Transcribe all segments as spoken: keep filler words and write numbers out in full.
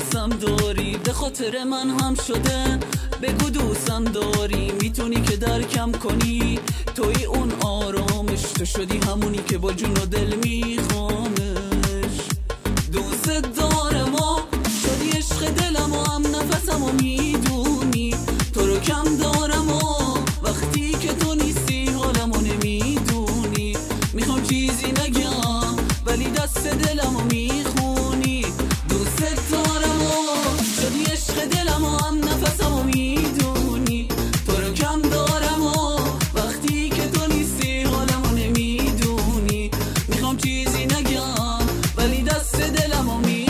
دوستم داری، به خاطر من هم شده. بگو دوستم داری، میتونی که درکم کنی. توی اون آرامش، تو شدی همونی که با جون و دل میخوامش. دوست دارم و شدی عشق دلم و هم نفسم و میدونی. تو رو کم دارم و وقتی که تو نیستی حالم و نمیدونی. میخوام چیزی نگم ولی دست دلم و میخونی. دوست دارم و شدی عشق دلم و هم نفسم و میدونی. تو رو کم دارم و وقتی که تو نیستی حالم و نمیدونی. میخوام چیزی نگم ولی دست دلم و میخونی.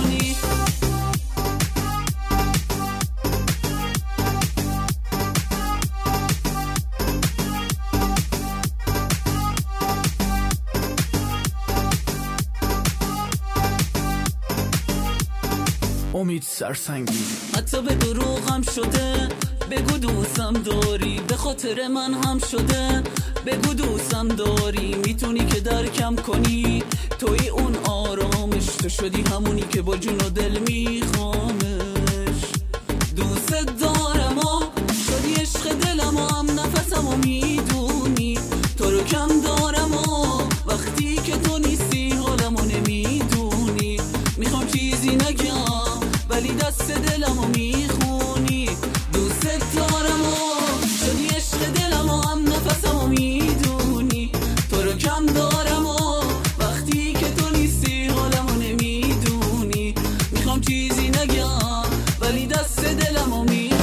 امید سرسنگی. حتی به دروغم شده، بگو دوستم داری، به خاطر من هم شده. بگو دوستم داری، میتونی که درکم کنی. توی اون آرامش، تو شدی همونی که با جون و دل میخوامش. دوست دارم و شدی عشق دلم و هم نفسم و میدونی. تو رو کم دارم و وقتی که تو نیستی حالم و نمیدونی. میخوام چیزی نگم ولی دست دلم و میخونی. دوست دارم و شدی عشق دلم و هم نفسم و میدونی. تو رو کم دارم و وقتی که تو نیستی حالم و نمیدونی. میخوام چیزی نگم ولی دست دلم و میخونی.